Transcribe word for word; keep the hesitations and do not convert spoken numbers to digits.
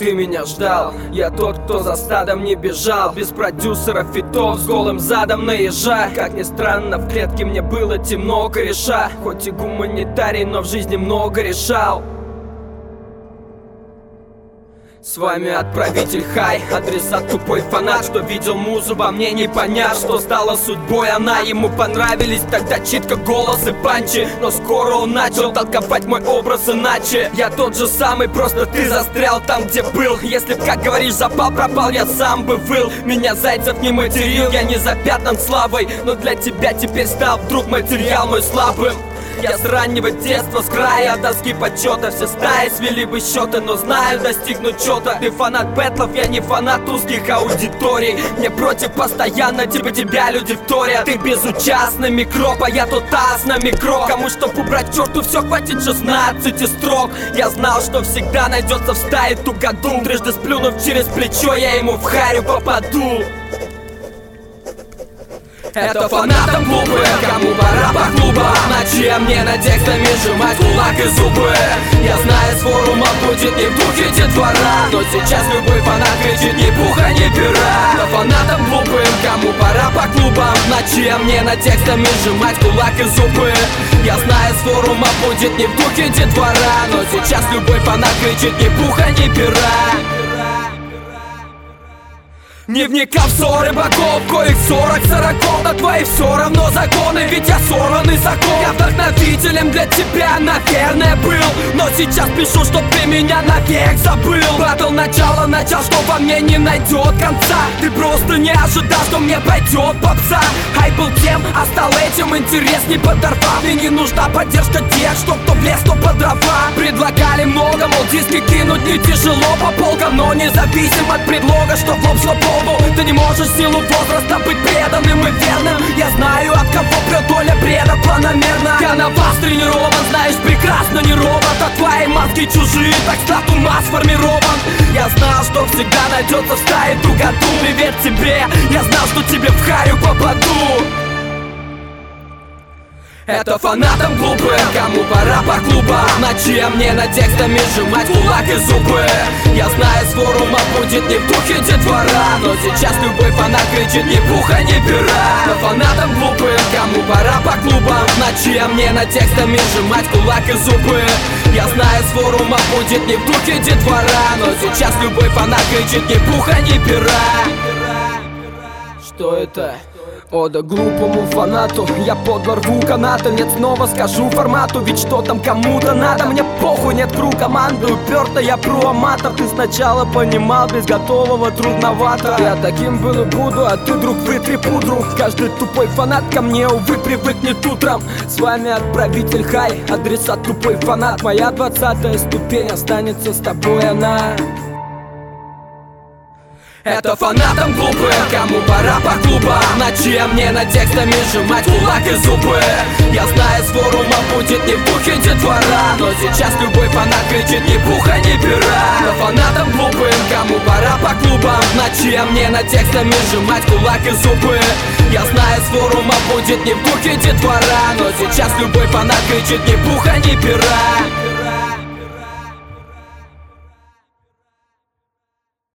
ты меня ждал. Я тот, кто за стадом не бежал, без продюсеров, фитов, с голым задом на ежа. Как ни странно, в клетке мне было темно, кореша. Хоть и гуманитарий, но в жизни много решал. С вами отправитель Хай, адресат тупой фанат, что видел музу во мне, не поняв, что стала судьбой она. Ему понравились тогда читка, голос и панчи, но скоро он начал толковать мой образ иначе. Я тот же самый, просто ты застрял там, где был. Если б, как говоришь, запал, пропал, я сам бы выл. Меня Зайцев не материл, я не запятнан славой, но для тебя теперь стал вдруг материал мой слабым. Я с раннего детства, с края доски почета, все стаи свели бы счеты, но знаю, достигну чё-то. Ты фанат бэтлов, я не фанат узких аудиторий. Мне против постоянно, типа тебя люди вторят. Ты безучастный микроб, а я тот ас на микро. Кому чтоб убрать к черту все, хватит шестнадцати строк. Я знал, что всегда найдется в стае тугодум. Трижды сплюнув через плечо, я ему в харю попаду. Это фанатам глупые, кому пора по клубам. Ночем мне на текстами сжимать кулак и зубы. Я знаю, с форума будет не в духе детвора, но сейчас любой фанат кричит ни пуха, ни пера. Это фанатам глупым, кому пора по клубам. Ночем мне на текстами сжимать кулак и зубы. Я знаю, с форума будет не в духе детвора, но сейчас любой фанат кричит ни пуха, ни пера. Не вникав в ссоры богов, коих сорок сороков, на твои все равно законы, ведь я сорванный закон. Я вдохновителем для тебя, наверное, был, но сейчас пишу, чтоб ты меня навек забыл. Батл начало начал, что во мне не найдет конца. Ты просто не ожидал, что мне пойдет попса. Хайп был тем, а стал этим, интерес не подорвав. Мне не нужна поддержка тех, что кто влез, то по дрова. Предлагали много, мол, диски кинуть не тяжело по полкам, но независим от предлога, что в лоб шло. Ты не можешь в силу возраста быть преданным и верным. Я знаю, от кого прет доля бреда планомерно. Я на вас тренирован, знаешь, прекрасно, не робот. А твои маски чужие, так статус масс сформирован. Я знал, что всегда найдется в стае тугодум. Привет тебе, я знал, что тебе в харю попаду. Это фанатам глупые, кому пора по клубам. Ночем мне на текстами сжимать кулак и зубы. Я знаю, с форума будет не в духе детвора, но сейчас любой фанат кричит ни пуха, ни пера. Это фанатам глупым, кому пора по клубам. Ночем мне на текстами сжимать кулак и зубы. Я знаю, с форума будет не в духе детвора, но сейчас любой фанат кричит ни пуха, ни пера. Что это? Ода глупому фанату, я подорву канаты. Нет, снова скажу формату, ведь что там кому-то надо. Мне похуй, нет кру команды, уперто я про-аматор. Ты сначала понимал, без готового трудновато. Я таким был и буду, а ты, друг, вытри пудру. Каждый тупой фанат ко мне, увы, привыкнет утром. С вами отправитель Хай, адресат тупой фанат. Моя двадцатая ступень, останется с тобой она. Это фанатам глупые, кому пора по клубам. Ночем мне на текстами сжимать кулак и зубы. Я знаю, с форума будет не в духе детвора, но сейчас любой фанат кричит ни пуха, ни пера. Это фанатам глупым, кому пора по клубам. Ночем мне на текстами сжимать кулак и зубы. Я знаю, с форума будет не в духе детвора, но сейчас любой фанат кричит ни пуха, ни пера.